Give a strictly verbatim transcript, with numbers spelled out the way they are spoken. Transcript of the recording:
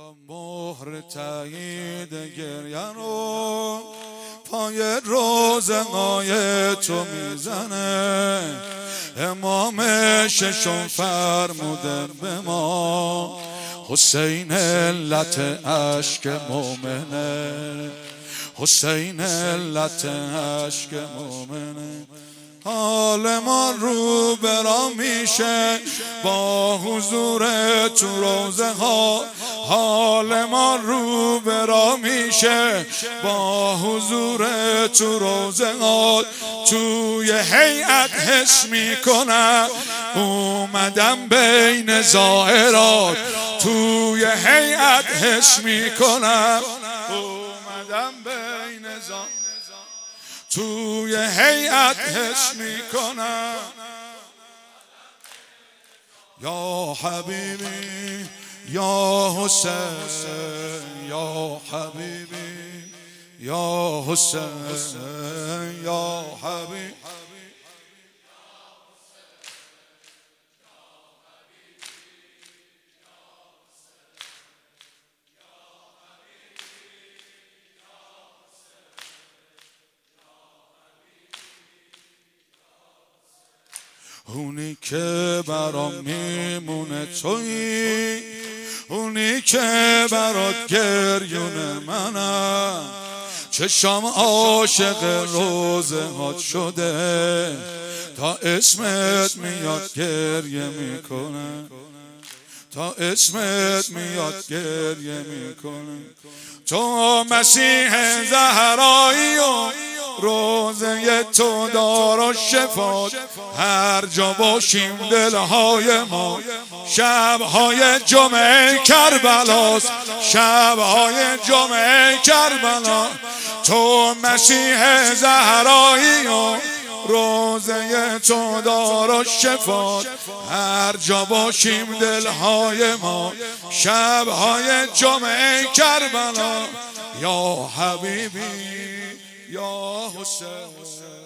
مهر تایید گریه رو پای روزنای تو میزنه. امام ششم فرموده به ما حسین علت اشک مومنه، حسین علت اشک مومنه. حال ما رو برا میشه با حضور تو روزه ها، حال ما رو برا میشه با حضور تو روزه ها. توی هیئت حس میکنم اومدم بین ظاهرات، توی هیئت حس میکنم اومدم بین ظاهرات، توی هیئت حس میکنم. یا حبیبی یا حسین، یا حبیبی یا حسین، یا حبیبی اونی که برام میمونه تویی، اونی که برات گریون منم. چشم عاشق روزه ها شده تا اسمت میاد گریه میکنه، تا اسمت میاد گریه میکنه. تو مسیح زهرایی و روزه تو دار و شفا، هر جا باشیم دلهای ما شبهای جمعه کربلاست، شبهای جمعه کربلا. تو مسیح زهرایی و روزه تو دار و شفا، هر جا باشیم دلهای ما شبهای جمعه کربلا. یا حبیبی یا حسین.